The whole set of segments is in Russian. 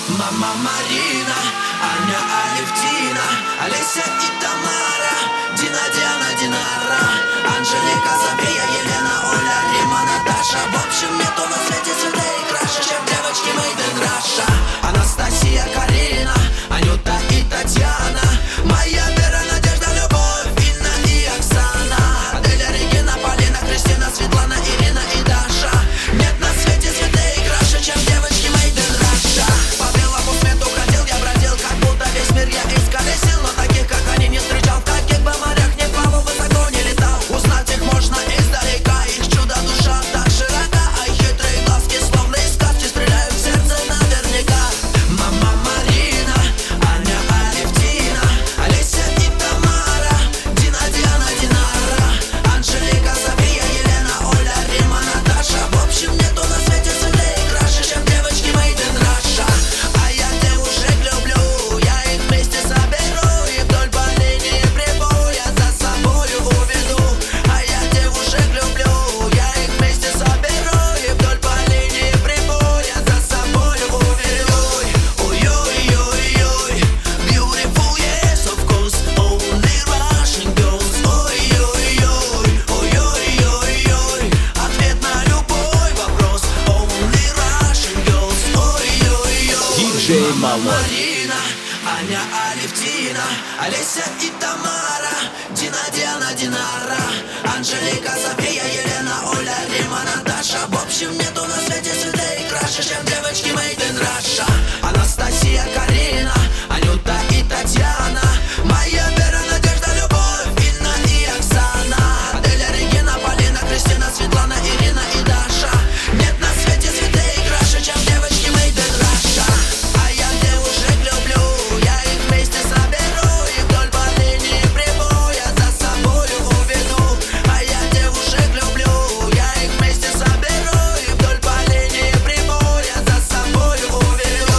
Мама Марина, Аня, Алевтина, Олеся и Тамара, Дина, Диана, Динара, Анжелика, София, Елена, Оля, Рима, Наташа. В общем, нету на свете цветей краше, чем девочки Made in Russia. Анастасия, Карина, Анюта и Татьяна, моя Вера, Надежда, Любовь, Инна и Оксана, Аделя, Регина, Полина, Кристина, Светлана, Ирина и Даша. Нет на свете цветей краше, чем девочки Made in Russia. По белому свету ходил, я бродил, как будто весь мир я исколесил, но таких, как они, не встречал. В каких бы морях не плавал, высоко не летал. Узнать их можно издалека, их чудо душа так широка, а их хитрые глазки, словно из сказки, стреляют в сердце наверняка. Мама Марина, Аня, Алевтина, Олеся и Тамара, Дина, Диана, Динара, Анжелика, София, Елена, Оля, Рима, Наташа. В общем, нету на свете цветей краше, чем девочки Made in Russia. А я девушек люблю, я их вместе соберу и вдоль по линии прибоя за собою уведу. А я девушек люблю, я их вместе соберу и вдоль по линии прибоя за собою уведу. Ой-ой-ой-ой, beautiful, yes, of course, only Russian girls. Ой-ой-ой, ой-ой-ой-ой, ответ на любой вопрос. Only Russian girls. Ой-ой-ой. Диджей Малой. Марина, Аня, Алевтина, Олеся и Тамара, Дина, Диана, Динара, Анжелика, София, Елена, Оля, Рима, Наташа. В общем, нету на свете цветей краше, чем девочки Made in Russia. Анастасия, Карина, Анюта и Татьяна, моя Вера, Надежда, Любовь, Инна и Оксана, Аделя, Регина, Полина, Кристина, Светлана, Ирина и Даша. Нет на свете цветей краше, чем девочки Made in Russia. А я девушек люблю, я их вместе соберу и вдоль по линии прибоя за собою уведу. А я девушек люблю, я их вместе соберу и вдоль по линии прибоя за собою уведу.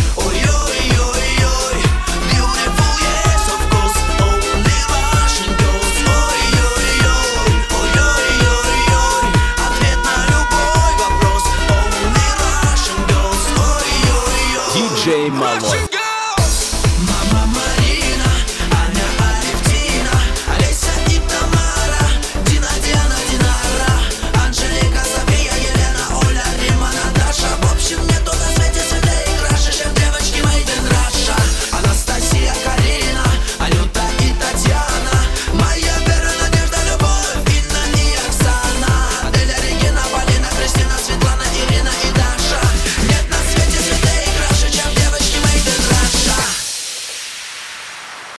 Ой-ой-ой-ой, beautiful, yes, of course, only Russian girls. Ой-ой-ой, ой-ой-ой-ой, ответ на любой вопрос. Only Russian girls. Ой-ой-ой. Диджей Малой.